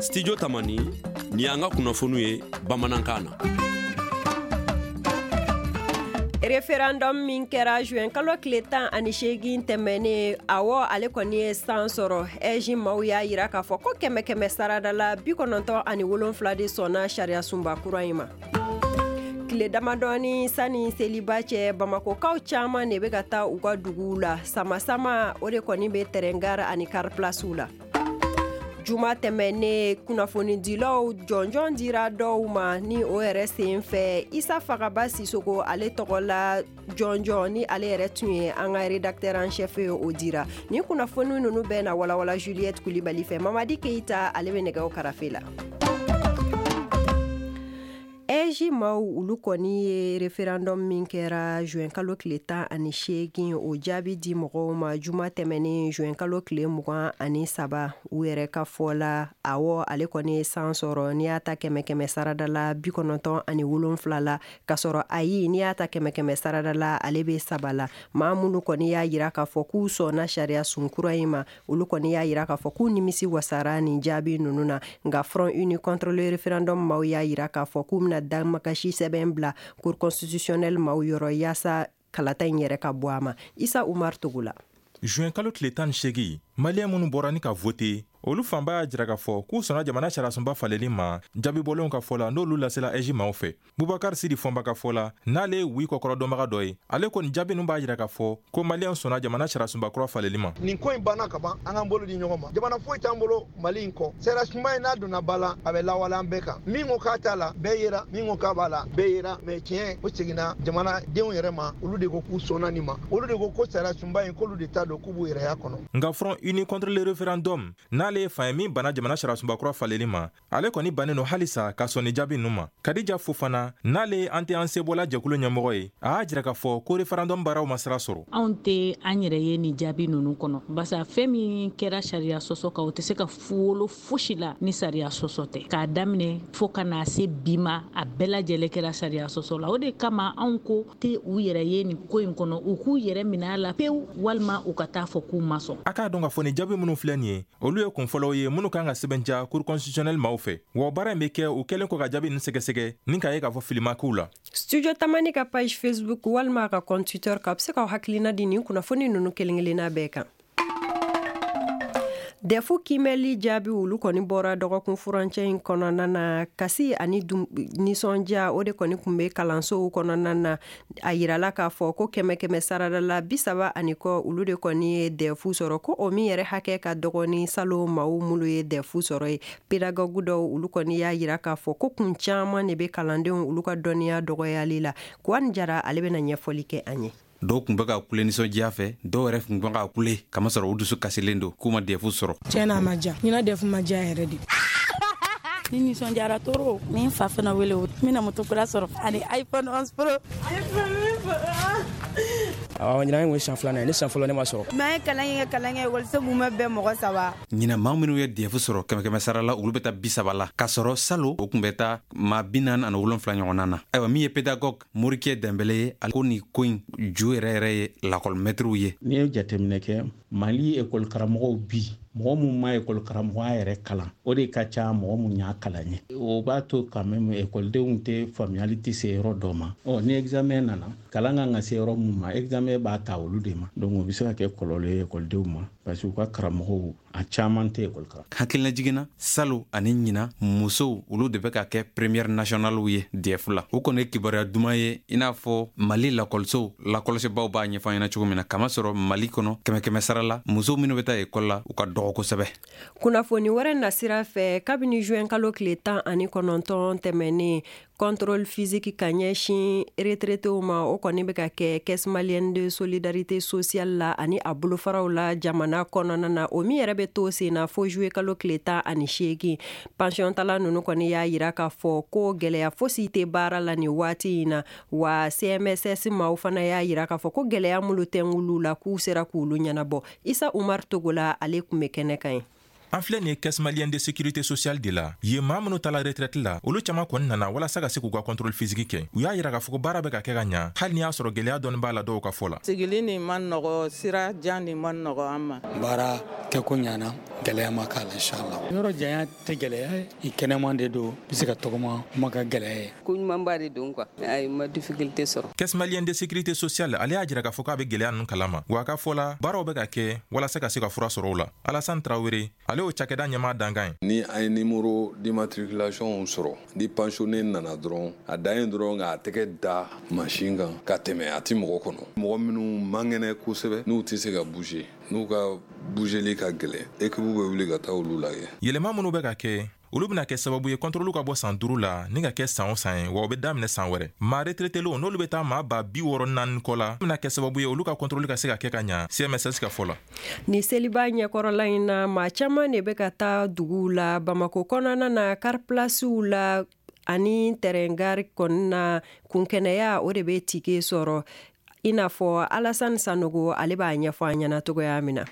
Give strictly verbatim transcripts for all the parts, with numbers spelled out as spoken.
Studio Tamani ni an ka kunnafoniw ye bamanankan na. Referendum min kɛra juin kalo tile tan ani seegin tɛmɛnen awɔ ale kɔni ye san sɔrɔ ɛji maaw y'a yira k'a fɔ ko kɛmɛ kɛmɛ sarada la bi kɔnɔntɔn ani wolonfila de sɔnna sariya sunba kura in ma. Tile damadɔni sani seliba cɛ bamakokaw caman de bɛ ka taa u ka duguw la sama-sama o de kɔni bɛ terɛngara ani car plasiw la. Juma tɛmɛnen kunnafonidilaw jɔnjɔn dira dɔw ma ni o yɛrɛ sen fɛ Isa Fagaba Sisoko ale tɔgɔ la jɔnjɔn ni ale yɛrɛ tun ye an ka rédacteur en chef ye o dira ni kunnafoni ninnu bɛɛ na walawala Juliette Kulibali fɛ Mamadi Keita ale bɛ nɛgɛw karafe la. Ɛji maaw olu kɔni ye referendum min kɛra juin kalo tile tan ani seegin o jaabi di mɔgɔw ma juma tɛmɛnen juin kalo tile mugan ani saba u yɛrɛ ka fɔ la awɔ ale kɔni ye san sɔrɔ n'i y'a ta kɛmɛ kɛmɛ sarada la bi kɔnɔntɔn ani wolonfila la ka sɔrɔ ayi n'i y'a ta kɛmɛ kɛmɛ sarada la ale bɛ saba la maa minnu kɔni y'a yira k'a fɔ k'u sɔnna sariya sunkura in ma olu kɔni y'a yira k'a fɔ k'u nimisi wasara nin jaabi ninnu na nka Front Uni contre le référendum maaw y'a yira k'a fɔ k'u bɛna damakasi sɛbɛn bila cour constitutionnelle maaw yɔrɔ yaasa kalata in yɛrɛ ka bɔ a ma. Isa Umar Togo la. Juin kalo tile tan ni seegin maliyɛn minnu bɔra ni ka vote olu fanba y'a jira k'a fɔ k'u sɔnna jamana sariyasunba faleli ma jaabibɔlenw ka fɔ la n'olu lasela ɛji maaw fɛ. Bubakar Sidi Fɔnba ka fɔ la n'ale ye wi kɔkɔrɔdɔnbaga dɔ ye ale kɔni jaabi ninnu b'a jira k'a fɔ ko maliyɛn sɔnna jamana sariyasunba kura faleli ma. Nin ko in banna ka ban an k'an bolo di ɲɔgɔn ma jamana foyi t'an bolo Mali in kɔ sariyasunba in n'a donna ba la a bɛ lawale an bɛɛ kan min ko k'a t'a la bɛɛ yera min ko k'a b'a la bɛɛ yera mais tiɲɛ o seginna jamana denw yɛrɛ ma olu de ko k'u sɔnna nin ma olu de ko ko sariyasunba in k'olu de t'a dɔn k'u b'u yɛrɛya kɔnɔ. Nka Front Uni contre le référendum n'ale ye fan ye min banna jamana sariyasunba kura faleli ma ale kɔni bannen no halisa ka sɔn ni jaabi ninnu ma. Kadija Fofana n'ale ye an tɛ an sebɔla jɛkulu ɲɛmɔgɔ ye a y'a jira k'a fɔ ko référendum baaraw ma sira sɔrɔ. Anw tɛ an yɛrɛ ye ni jaabi ninnu kɔnɔ basa fɛn min kɛra sariya sɔsɔ kan o tɛ se ka wolo fosi la ni sariya sɔsɔ tɛ k'a daminɛ fo ka na se bi ma a bɛɛ lajɛlen kɛra sariya sɔsɔ la o de kama anw ko tɛ u yɛrɛ ye ni ko in kɔnɔ u k'u yɛrɛ minɛ a la pewu walima u ka taa fɔ k'u ma sɔn. A k'a dɔn k'a fɔ ni jaabi minnu filɛ nin ye olu ye kunfɔlɔw ye minnu kan ka sɛbɛntiya cour constitutionnelle maaw fɛ wa baara in bɛ kɛ u kɛlen kɔ ka jaabi ninnu sɛgɛsɛgɛ ni k'a ye k'a fɔ filima k'u la. Studio Tamani ka page Facebook walima ka compte Twitter ka bɛ se k'aw hakilina di nin kunnafoni ninnu kelen-kelenna bɛɛ kan. Defu kimɛli jaabi olu kɔni bɔra dɔgɔkun furancɛ in kɔnɔna na kasi ani nisɔndiya o de kɔni tun bɛ kalansow kɔnɔna na a yirala k'a fɔ ko kɛmɛ kɛmɛ sarada la bi saba ani kɔ olu de kɔni ye defu sɔrɔ ko o min yɛrɛ hakɛ ka dɔgɔ ni salo maaw minnu ye defu sɔrɔ ye pedagogue dɔw olu kɔni y'a yira k'a fɔ ko kun caman de bɛ kalandenw olu ka dɔnniya dɔgɔyali la Kuwani Jara ale bɛna ɲɛfɔli kɛ an ye. Dɔw kun bɛ ka kule nisɔndiya fɛ dɔw yɛrɛ kun bɛ ka kule kamasɔrɔ u dusu kasilen don k'u ma defu sɔrɔ. Tiɲɛna a ma diya ɲina defu ma diya yɛrɛ de. Ni nisɔndiyara toro ni n fa fana wele o n bɛna moto kura sɔrɔ ani iPhone onze Pro. Awɔ ɲina ye san filanan ye ne san fɔlɔ ne ma sɔrɔ. Mɛ ye kalan kɛ kalan kɛ ekɔliso mun bɛ bɛn mɔgɔ saba. Ɲina maa minnu ye defu sɔrɔ kɛmɛ kɛmɛ sara la olu bɛ taa bi saba la k'a sɔrɔ salo o kun bɛ taa maa bi naani ani wolonfila ɲɔgɔnna na. Ayiwa min ye pédagogue Morikɛ Dɛnbɛlɛ ye ale ko nin ko in ju yɛrɛ yɛrɛ ye lakɔlimɛtiriw ye. N'i ye jateminɛ kɛ Mali ekɔli karamɔgɔw bi mɔgɔ mun ma ekɔli karamɔgɔya yɛrɛ kalan o de ka ca mɔgɔ mun y'a kalan ye o b'a to quand même ekɔlidenw tɛ faamuyali tɛ se yɔrɔ dɔ ma ɔ ni examen nana kalan kan ka se yɔrɔ mun ma examen b'a ta olu de ma donc o bɛ se ka kɛ kɔlɔlɔ ye ekɔlidenw ma parce que u ka karamɔgɔw a caman tɛ ekɔli kalan. Hakilina jiginna salo ani ɲina musow olu de bɛ ka kɛ première nationale ye D F la o kɔni ye kibaruya duman ye i n'a fɔ Mali lakɔlisow lakɔlɔsibaw b'a ɲɛfɔ ɲɛna cogo min na kamasɔrɔ Mali kɔnɔ kɛmɛ kɛmɛ sara la musow minnu bɛ taa ekɔli la u ka dɔgɔ kosɛbɛ. Kunnafoni wɛrɛ nasira fɛ kabini juin kalo tile tan ani kɔnɔntɔn tɛmɛnen contrôle physique ka ɲɛsin retraités ma o kɔni bɛ ka kɛ caisse malienne de solidarité sociale la ani a bolofaraw la jamana kɔnɔna na o min yɛrɛ bɛ to sen na fo juillet kalo tile tan ani seegin pension tala ninnu kɔni y'a yira k'a fɔ ko gɛlɛya fosi tɛ baara la nin waati in na wa C M S S maaw fana y'a yira k'a fɔ ko gɛlɛya minnu tɛ olu la k'u sera k'olu ɲɛnabɔ. Isa Umar Togola ale tun bɛ kɛnɛ kan ye. an filɛ nin ye caisse malienne de sécurité sociale de la ye maa minnu tala retraite la olu caaman kɔni nana walasa ka se k'u ka contrôle physique kɛ u y'a yira k'a fɔ ko baara bɛ ka kɛ ka ɲa hali ni y'a sɔrɔ gwɛlɛya dɔɔni b'a la dɔw ka fɔ la sigili nin man nɔgɔ sira jan nin man nɔgɔ an ma baara kɛko ɲana gɛlɛya ma k'a la inchallah yɔrɔ janya tɛ gɛlɛya ye i kɛnɛman de don bi se ka tɔgɔma kuma ka gɛlɛya ye ko ɲumanba de don quoi ayi ma difficulté sɔrɔ caisse malienne de sécurité sociale ale y'a jira k'a fɔ k'a bɛ gɛlɛya ninnu kalama wa a ka fɔ la baaraw bɛ ka kɛ walasa ka se ka fura sɔrɔ o la Alassane Traoré ale y'o cakɛda ɲɛmaa dankan ye ni an ye numéro d'immatriculation sɔrɔ ni pensionné nana dɔrɔn a dan ye dɔrɔn k'a tɛgɛ da machine kan ka tɛmɛ a ti mɔgɔ kɔnɔ mɔgɔ minnu man kɛnɛ kosɛbɛ n'u tɛ se ka bouger n'u ka bougeli ka gɛlɛn équipe bɛ wuli ka taa olu lajɛ yɛlɛma minnu bɛ ka kɛ olu bɛna kɛ sababu ye contrôle ka bɔ san duuru la ni ka kɛ san o san ye wa o bɛ daminɛ san wɛrɛ maa retraitelenw n'olu bɛ taa maa ba bi wɔɔrɔ naani kɔ la bɛna kɛ sababu ye olu ka contrôle ka se ka kɛ ka ɲa C M S S ka fɔ la ni seliba ɲɛkɔrɔla in na maa caman de bɛ ka taa duguw la Bamako kɔnɔna na car placew la ani terrain gare kɔni na kunkɛnɛya o de bɛ tike sɔrɔ i n'a fɔ Alassane Sanogo ale b'a ɲɛfɔ an ɲɛna cogoya min na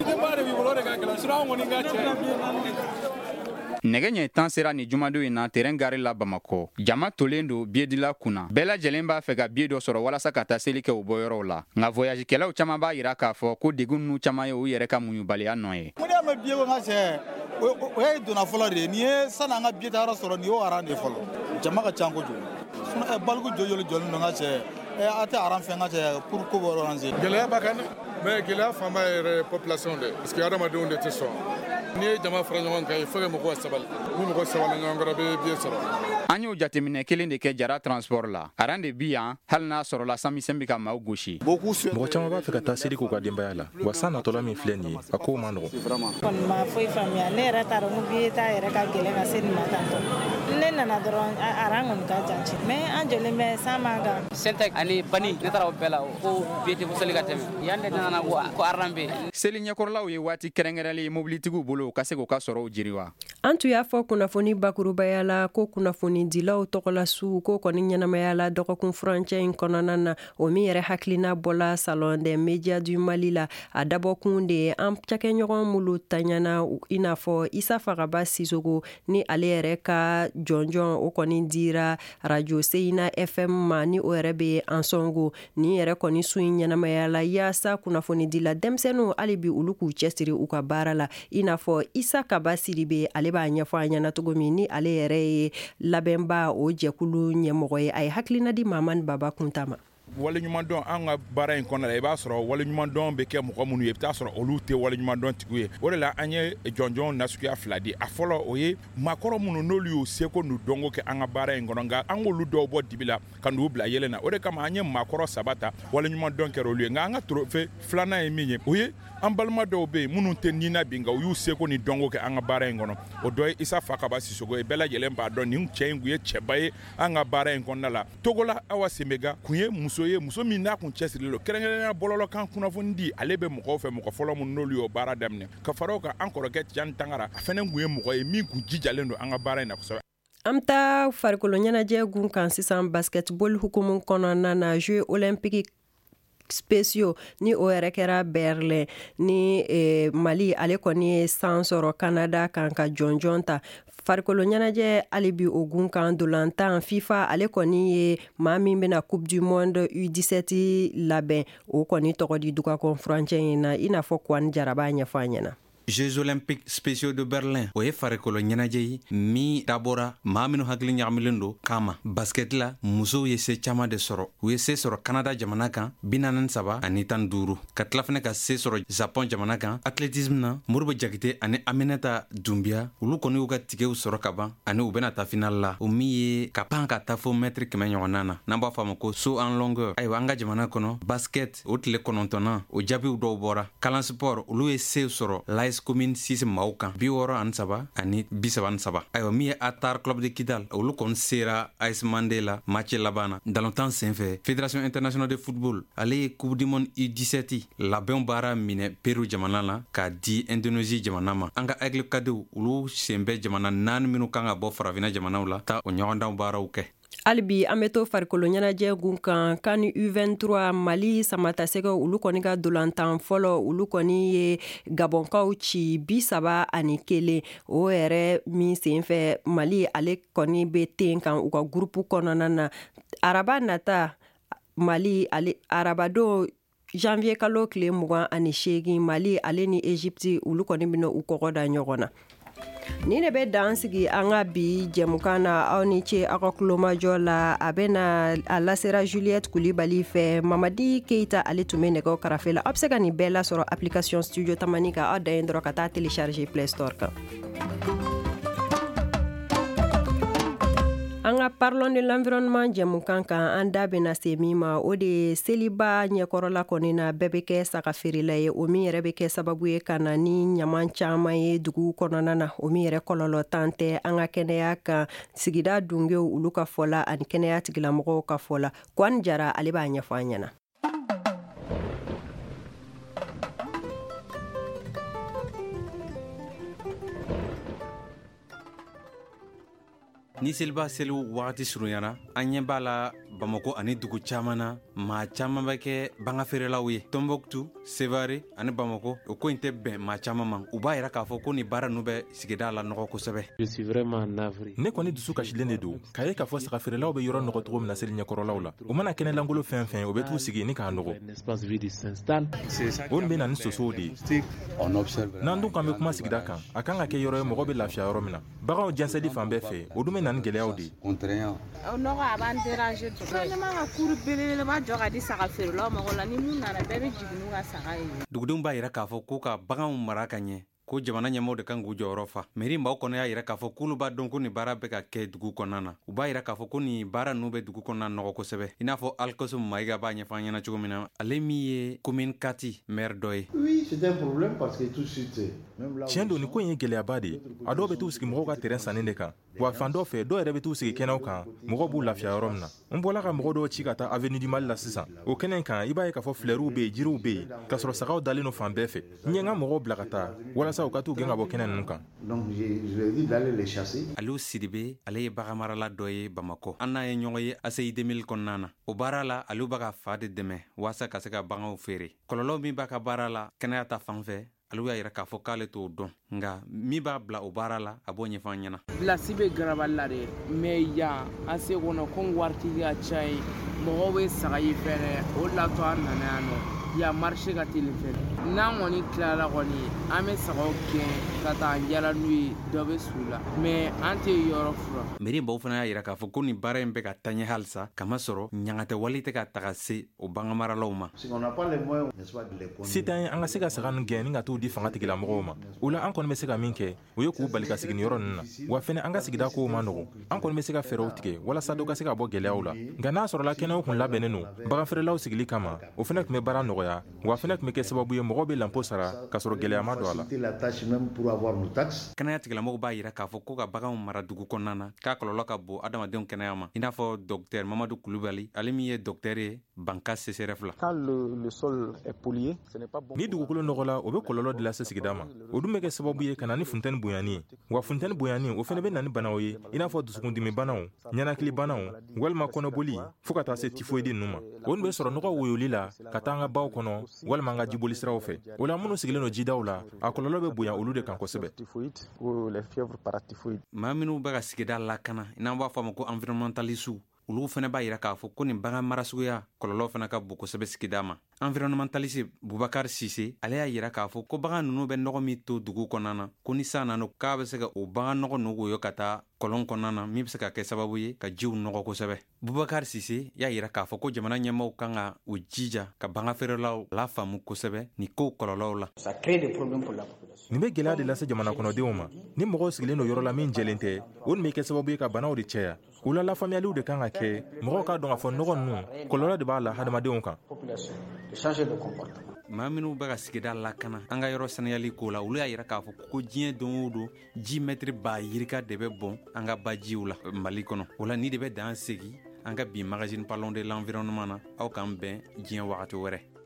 nɛgɛ ɲɛ tan sera ni jumadon in na terrain gare la Bamako jama tolen do biedila kunna bɛɛ lajɛlen b'a fɛ ka bie dɔ sɔrɔ walasa ka taa seli kɛ u bɔyɔrɔw la nka voyagekɛlaw caman b'a yira k'a fɔ ko degun ninnu caman ye u yɛrɛ ka muɲubaliya nɔ ye mun y'a mɛn bie ko ŋa cɛ o ye donna fɔlɔ de ye nin ye sanni an ka bie ta yɔrɔ sɔrɔ nin y'o aran de fɔlɔ jama ka ca kojugu baliku jɔjɔli jɔlen do ŋa cɛ a tɛ aran fɛ ŋa cɛ pour ko bɔ orange gɛlɛya b'a kan mais gɛlɛya fanba yɛrɛ population de parce que adamadenw de tɛ sɔn ni ye jama fara ɲɔgɔn kan il faut que mɔgɔw sabali ni mɔgɔ sabali ɲɔgɔn kɔrɔ bɛ bie sɔrɔ an y'o jateminɛ kelen de kɛ Jara transport la aran de bi yan hali n'a sɔrɔla sanmisɛn bɛ ka maaw gosi mɔgɔ caman b'a fɛ ka taa seli k'u ka denbaya la wa san natɔla min filɛ nin ye a kow ma nɔgɔ kɔni ma foyi faamuya ne yɛrɛ t'a dɔn ko bie ta yɛrɛ ka gɛlɛn ka se nin ma tantɔ ne nana dɔrɔn aran kɔni ka jan ci mais an jɔlen bɛ san man kan Sentec ani Bani ne taara o bɛɛ la ko bie tɛ fo seli ka tɛmɛ yan de nana ko aran bɛ seli ɲɛkɔrɔlaw ye waati kɛrɛnkɛrɛnlen mobilitigiw bolo ka se k'u ka sɔrɔw jiriwa an tun y'a fɔ kunnafoni bakurubaya la ko kunnafoni dilaw tɔgɔla su ko kɔni ɲɛnamaya la dɔgɔkun furancɛ in kɔnɔna na o min yɛrɛ hakilina bɔla Salon des Médias du Mali la a dabɔkun de ye an cakɛɲɔgɔn mulu taɲana i n'a fɔ Isa Fagaba Sisogo ni ale yɛrɛ ka jɔnjɔn o kɔni dira radio Seyina F M ma ni o yɛrɛ bɛ an sɔngo ni yɛrɛ kɔni su in ɲɛnamaya la yaasa kunnafoni dila denmisɛnninw hali bi olu k'u cɛsiri u ka baara la i n'a fɔ Isa Kaba Sidibe ale b'a ɲɛfɔ an ɲɛna cogo min ni ale yɛrɛ ye labɛnba o jɛkulu ɲɛmɔgɔ ye a ye hakilina di Mamani Baba Kunta ma waleɲumandɔn an ka baara in kɔnɔ la i b'a sɔrɔ waleɲumandɔn bɛ kɛ mɔgɔ minnu ye i bɛ taa sɔrɔ olu tɛ waleɲumandɔn tigiw ye o de la an ye jɔnjɔn nasuguya fila di a fɔlɔ o ye maakɔrɔ minnu n'olu y'u seko n'u dɔnko kɛ an ka baara in kɔnɔ nka an k'olu dɔw bɔ dibi la ka n'u bila yɛlɛ na o de kama an ye maakɔrɔ saba ta waleɲumandɔn kɛra olu ye nka an ka trophée filanan ye min ye o ye an balima dɔw bɛ yen minnu tɛ nina bin nka u y'u seko ni dɔnko kɛ an ka baara in kɔnɔ o dɔ ye Isa Fakaba Sisogo ye bɛɛ lajɛlen b'a dɔn nin cɛ in kun ye cɛba ye an ka baara in kɔnɔna la Togola Awa Sembega kun ye muso ye muso min n'a kun cɛsirilen don kɛrɛnkɛrɛnnenya bɔlɔlɔkan kunnafoni di ale bɛ mɔgɔw fɛ mɔgɔ fɔlɔ minnu n'olu y'o baara daminɛ ka fara o kan an kɔrɔkɛ Tijani Tangara a fana kun ye mɔgɔ ye min kun jijalen don an ka baara in na kosɛbɛ. An bɛ taa farikolo ɲɛnajɛ gun kan sisan basketball hukumu kɔnɔna na Jeux olympiques spéciaux ni o yɛrɛ kɛra Berlin ni eh, Mali ale kɔni ye san sɔrɔ Canada kan ka jɔnjɔn ta farikolo ɲɛnajɛ hali bi o gun kan dolantan FIFA ale kɔni ye maa min bɛna Coupe du Monde U dix-sept labɛn o kɔni tɔgɔ di dugakɔn furancɛ in na i n'a fɔ Kwani Jaraba ɲɛfɔ an ɲɛna. Jeux olympiques spéciaux de Berlin o ye farikolo ɲɛnajɛ ye min dabɔra maa minnu hakili ɲagamilen don kama basket la musow ye se caman de sɔrɔ u ye se sɔrɔ Canada jamana kan bi naani saba ani tan duuru ka tila fana ka se sɔrɔ Japon jamana kan athlétisme na Moribo Jakite ani Aminata Doumbia olu kɔni y'u ka tigew sɔrɔ ka ban ani u bɛna taa final la o min ye ka pan ka taa fo mètre kɛmɛ ɲɔgɔnna na n'an b'a fɔ a ma ko saut en longueur ayiwa an ka jamana kɔnɔ basket o tile kɔnɔntɔnnan o jaabiw dɔw bɔra kalan sport olu ye se sɔrɔ la commune six maaw kan bi wɔɔrɔ ani saba ani bi saba ani saba ayiwa min ye Atar Club de Kidal olu kɔni sera A S Mandela match laban na dalantan senfɛ Fédération internationale de football ale ye Coupe du Monde U dix-sept labɛnw baara minɛ Peru jamana la k'a di Indonésie jamana ma an ka Aigle Cadeau olu sen bɛ jamana naani minnu kan ka bɔ farafinna jamanaw la taa o ɲɔgɔndan baaraw kɛ. Albi ameto farikolo ɲɛnajɛ gun kan kan U vingt-trois Mali samatasɛgɛ ulu kɔni ka dolantan fɔlɔ ulu kɔni ye Gabonkaw ci bi saba ani kelen o yɛrɛ min senfɛ Mali ale kɔni be ten kan u ka groupe kɔnɔna na araba nata Mali ale arabado janvier kalo tile mugan ani segin Mali ale ni Egypte ulu kɔni bena u kɔgɔ da ɲɔgɔn na. Ni ne bɛ dan sigi an ka bi jɛmukan na aw ni ce aw ka kulomajɔ la a bɛna a lasera Juliette Kulibali fɛ Mamadi Keita ale tun bɛ nɛgɛw karafe la aw bɛ se ka nin bɛɛ lasɔrɔ application studio tamani kan aw dan ye dɔrɔn ka taa télécharger Play Store kan. An ka parlons de l'environnement jɛmukan kan an da bɛna se min ma o de ye seliba ɲɛkɔrɔla kɔni na bɛɛ bɛ kɛ saga feerela ye o min yɛrɛ bɛ kɛ sababu ye ka na ni ɲaman caman ye dugu kɔnɔna na o min yɛrɛ kɔlɔlɔ tan tɛ an ka kɛnɛya kan sigida dungew olu ka fɔla ani kɛnɛya tigilamɔgɔw ka fɔla Kwan Jara ale b'a ɲɛfɔ an ɲɛna. Ni seliba seliw wagati surunyana an ɲɛ b'a la Bamako ani dugu caman na maa caman bɛ kɛ banga feerelaw ye. Tombouctou, Sévaré ani Bamako o ko in tɛ bɛn maa caman ma u b'a yira k'a fɔ ko ni baara nu bɛ sigida la nɔgɔ kosɛbɛ. Je suis vraiment navré. Ne kɔni dusu kasilen de don k'a ye k'a fɔ saga feerelaw bɛ yɔrɔ nɔgɔ cogo min na seli ɲɛkɔrɔlaw la u mana kɛnɛ langolo fɛn fɛn o bɛ t'u sigi ni k'a nɔgɔ o bɛ na ni sosow de ye n'an dun kan bɛ kuma sigida kan a kan ka kɛ yɔrɔ ye mɔgɔ bɛ lafiya yɔrɔ min na baganw jɛnsɛli fan bɛɛ fɛ o dun bɛ na ni gɛlɛyaw de ye. nɔgɔ a b'an déranger vraiment ka kuru belebeleba jɔ ka di saga feerelaw mɔgɔ la ni mun nana bɛɛ bɛ jigin n'u ka saga ye. Dugudenw b'a yira k'a fɔ ko ka baganw mara ka ɲɛ ko jamana ɲɛmɔgɔw de kan k'u jɔyɔrɔ fa mairie maaw kɔnɔ y'a yira k'a fɔ k'olu b'a dɔn ko ni baara bɛ ka kɛ dugu kɔnɔna na u b'a yira k'a fɔ ko ni baara ninnu bɛ dugu kɔnɔna nɔgɔ kosɛbɛ i n'a fɔ Alkoso Mayiga b'a ɲɛfɔ an ɲɛna cogo min na ale min ye commune kati maire dɔ ye. Oui, c'est un problème parce que tout de suite tiɲɛ don ni ko in ye gɛlɛyaba de ye a dɔw bɛ t'u sigi mɔgɔw ka terrain sanni de kan wa fan dɔ fɛ dɔw yɛrɛ bɛ t'u sigi kɛnɛw kan mɔgɔw b'u lafiya yɔrɔ min na n bɔla ka mɔgɔ dɔw ci ka taa avenue du Mali la sisan o kɛnɛ in kan i b'a ye k'a fɔ fleurs bɛ yen jiriw bɛ yen k'a sɔrɔ sagaw dalen no fan bɛɛ fɛ n ye n ka mɔgɔw bila ka taa walasa u ka t'u gɛn ka bɔ kɛnɛ ninnu kan. Donc je lui ai dit d'aller les chasser. Aliou Sidibe ale ye baganmarala dɔ ye Bamako an n'a ye ɲɔgɔn ye A C I deux mille kɔnɔna na o baara la Aliou b'a ka fa de dɛmɛ waasa ka se ka baganw feere kɔlɔlɔ min b'a ka baara la kɛnɛya ta fan fɛ Aliou y'a yira k'a fɔ k'ale t'o dɔn nka min b'a bila o baara la a b'o ɲɛfɔ an ɲɛna. Bilasi bɛ garabali la de mais yan an se kɔnɔ ko waritigi ka ca ye mɔgɔw bɛ saga ye fɛnɛ o de la to an nana yan nɔ yan marché ka teli fɛnɛ n'an kɔni tilala kɔni an bɛ sagaw gɛn ka taa yala n'u ye dɔ bɛ su la mais an tɛ yɔrɔ fura. Mairie baw fana y'a yira k'a fɔ ko ni baara in bɛ ka taa ɲɛ halisa kamasɔrɔ ɲagatɛ wali tɛ ka taga se o baganmaralaw ma. Se t'an ye an ka se ka saga ninnu gɛn ni ka t'u di fanga tigilamɔgɔw ma o la an kɔni bɛ se ka min kɛ o ye k'u bali ka sigi ni yɔrɔ ninnu na wa fɛnɛ an ka sigida kow ma nɔgɔ an kɔni bɛ se ka fɛɛrɛw tigɛ walasa dɔ ka se ka bɔ gɛlɛyaw la nka n'a sɔrɔla kɛnɛw kun labɛnnen don bagan feerelaw sigili kama o fɛnɛ tun bɛ baara nɔgɔya wa fɛnɛ tun bɛ kɛ sababu ye mɔgɔw bɛ lampo sara k'a sɔrɔ gɛlɛya ma don a la. Kɛnɛya tigilamɔgɔw b'a yira k'a fɔ ko ka baganw mara dugu kɔnɔna na k'a kɔlɔlɔ ka bon adamadenw kɛnɛya ma i n'a fɔ docteur Mamadou Kulubali ale min ye docteur ye Banka C C R F la. Ni dugukolo nɔgɔla o bɛ kɔlɔlɔ de lase sigida ma o dun bɛ kɛ sababu ye ka na ni funtɛni bonyani ye wa funtɛni bonyani o fɛnɛ bɛ na ni banaw ye i n'a fɔ dusukundimi banaw ɲɛnakili banaw walima kɔnɔboli fo ka taa se tifoyidi ninnu ma o dun bɛ sɔrɔ nɔgɔ woyoli la ka taa an ka baw kɔnɔ walima an ka jiboli siraw fɛ o la minnu sigilen don jidaw la a kɔlɔlɔ bɛ bonya olu de kan kosɛbɛ. maa minnu bɛ ka sigida lakana i n'an b'a fɔ a ma ko environnementaliste olu fana b'a yira k'a fɔ ko nin bagan marasuguya kɔlɔlɔ fana ka bon kosɛbɛ sigida ma. Environnementaliste Boubacar Sise ale y'a yira k'a fɔ ko bagan ninnu bɛ nɔgɔ min to dugu kɔnɔna na ko ni san nana k'a bɛ se ka o bagan nɔgɔ ninnu woyo ka taa kɔlɔn kɔnɔna na min bɛ se ka kɛ sababu ye ka jiw nɔgɔ kosɛbɛ. Boubacar Sise y'a yira k'a fɔ ko jamana ɲɛmaaw kan ka u jija ka bagan feerelaw la faamu kosɛbɛ ni ko kɔlɔlɔw la. Nin bɛ gɛlɛya de lase jamana kɔnɔdenw ma ni mɔgɔw sigilen don yɔrɔ la min jɛlen tɛ o nin bɛ kɛ sababu ye ka banaw de cɛya o la lafaamuyaliw de kan ka kɛ mɔgɔw k'a dɔn k'a fɔ nɔgɔ ninnu kɔlɔlɔ de b'a la hadamadenw kan. maa minnu bɛ ka sigida lakana an ka yɔrɔ saniyali ko la olu y'a yira k'a fɔ ko diɲɛ don o don ji mɛtiri ba yirika de bɛ bɔn an ka bajiw la Mali kɔnɔ o la ni de bɛ dan segi an ka bi magazine parlons de l'environnement na aw k'an bɛn diɲɛ wagati wɛrɛ.